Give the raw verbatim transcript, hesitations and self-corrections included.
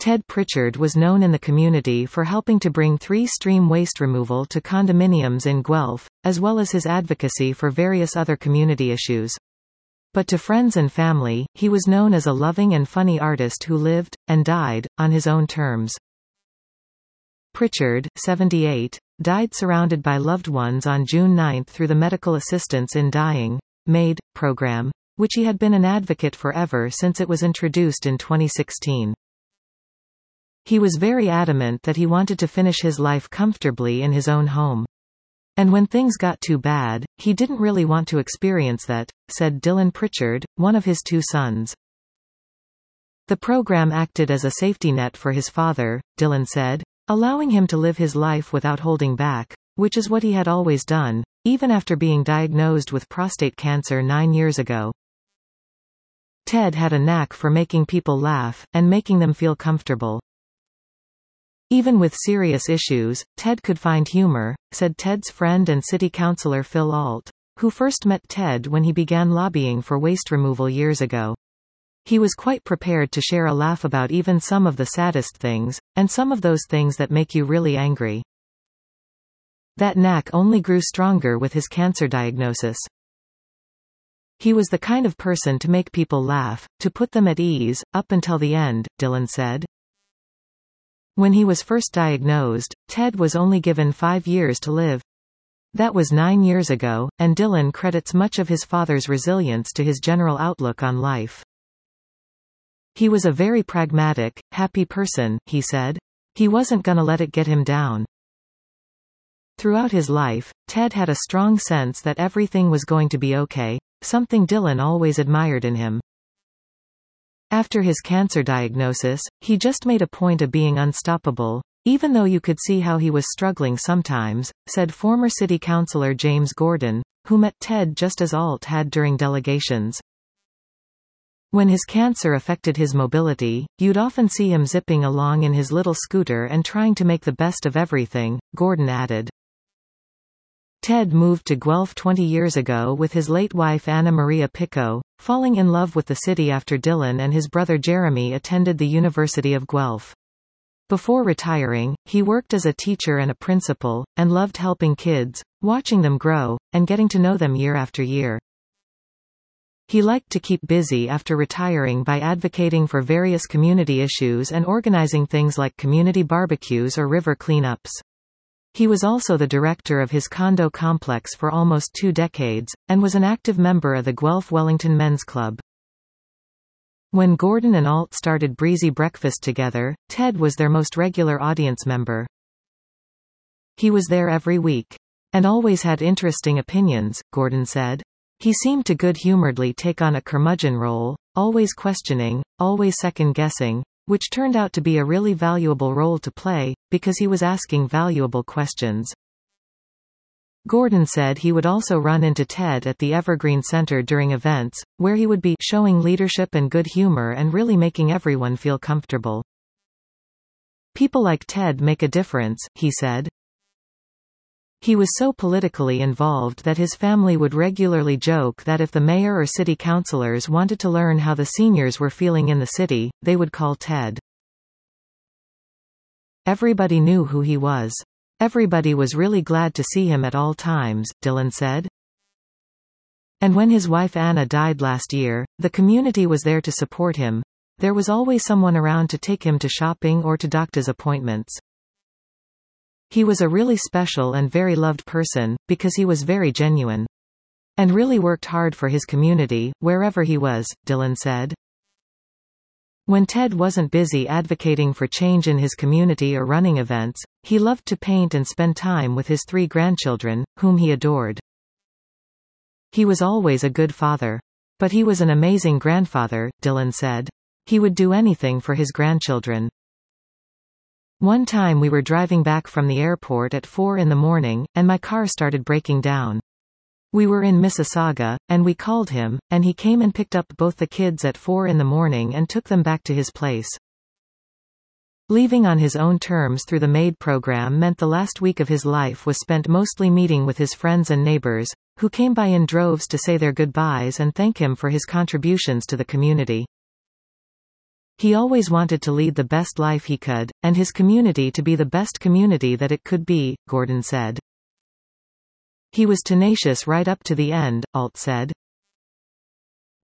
Ted Pritchard was known in the community for helping to bring three-stream waste removal to condominiums in Guelph, as well as his advocacy for various other community issues. But to friends and family, he was known as a loving and funny artist who lived, and died, on his own terms. Pritchard, seventy-eight, died surrounded by loved ones on June ninth through the Medical Assistance in Dying, MAID, program, which he had been an advocate for ever since it was introduced in twenty sixteen. He was very adamant that he wanted to finish his life comfortably in his own home. And when things got too bad, he didn't really want to experience that, said Dylan Pritchard, one of his two sons. The program acted as a safety net for his father, Dylan said, allowing him to live his life without holding back, which is what he had always done, even after being diagnosed with prostate cancer nine years ago. Ted had a knack for making people laugh, and making them feel comfortable. Even with serious issues, Ted could find humor, said Ted's friend and city councilor Phil Alt, who first met Ted when he began lobbying for waste removal years ago. He was quite prepared to share a laugh about even some of the saddest things, and some of those things that make you really angry. That knack only grew stronger with his cancer diagnosis. He was the kind of person to make people laugh, to put them at ease, up until the end, Dylan said. When he was first diagnosed, Ted was only given five years to live. That was nine years ago, and Dylan credits much of his father's resilience to his general outlook on life. He was a very pragmatic, happy person, he said. He wasn't gonna let it get him down. Throughout his life, Ted had a strong sense that everything was going to be okay, something Dylan always admired in him. After his cancer diagnosis, he just made a point of being unstoppable, even though you could see how he was struggling sometimes, said former city councilor James Gordon, who met Ted just as Alt had during delegations. When his cancer affected his mobility, you'd often see him zipping along in his little scooter and trying to make the best of everything, Gordon added. Ted moved to Guelph twenty years ago with his late wife Anna Maria Pico, falling in love with the city after Dylan and his brother Jeremy attended the University of Guelph. Before retiring, he worked as a teacher and a principal, and loved helping kids, watching them grow, and getting to know them year after year. He liked to keep busy after retiring by advocating for various community issues and organizing things like community barbecues or river cleanups. He was also the director of his condo complex for almost two decades, and was an active member of the Guelph Wellington Men's Club. When Gordon and Alt started Breezy Breakfast together, Ted was their most regular audience member. He was there every week. And always had interesting opinions, Gordon said. He seemed to good-humoredly take on a curmudgeon role, always questioning, always second-guessing, which turned out to be a really valuable role to play, because he was asking valuable questions. Gordon said he would also run into Ted at the Evergreen Center during events, where he would be showing leadership and good humor and really making everyone feel comfortable. People like Ted make a difference, he said. He was so politically involved that his family would regularly joke that if the mayor or city councilors wanted to learn how the seniors were feeling in the city, they would call Ted. Everybody knew who he was. Everybody was really glad to see him at all times, Dylan said. And when his wife Anna died last year, the community was there to support him. There was always someone around to take him to shopping or to doctor's appointments. He was a really special and very loved person, because he was very genuine. And really worked hard for his community, wherever he was, Dylan said. When Ted wasn't busy advocating for change in his community or running events, he loved to paint and spend time with his three grandchildren, whom he adored. He was always a good father. But he was an amazing grandfather, Dylan said. He would do anything for his grandchildren. One time we were driving back from the airport at four in the morning, and my car started breaking down. We were in Mississauga, and we called him, and he came and picked up both the kids at four in the morning and took them back to his place. Leaving on his own terms through the MAID program meant the last week of his life was spent mostly meeting with his friends and neighbors, who came by in droves to say their goodbyes and thank him for his contributions to the community. He always wanted to lead the best life he could, and his community to be the best community that it could be, Gordon said. He was tenacious right up to the end, Alt said.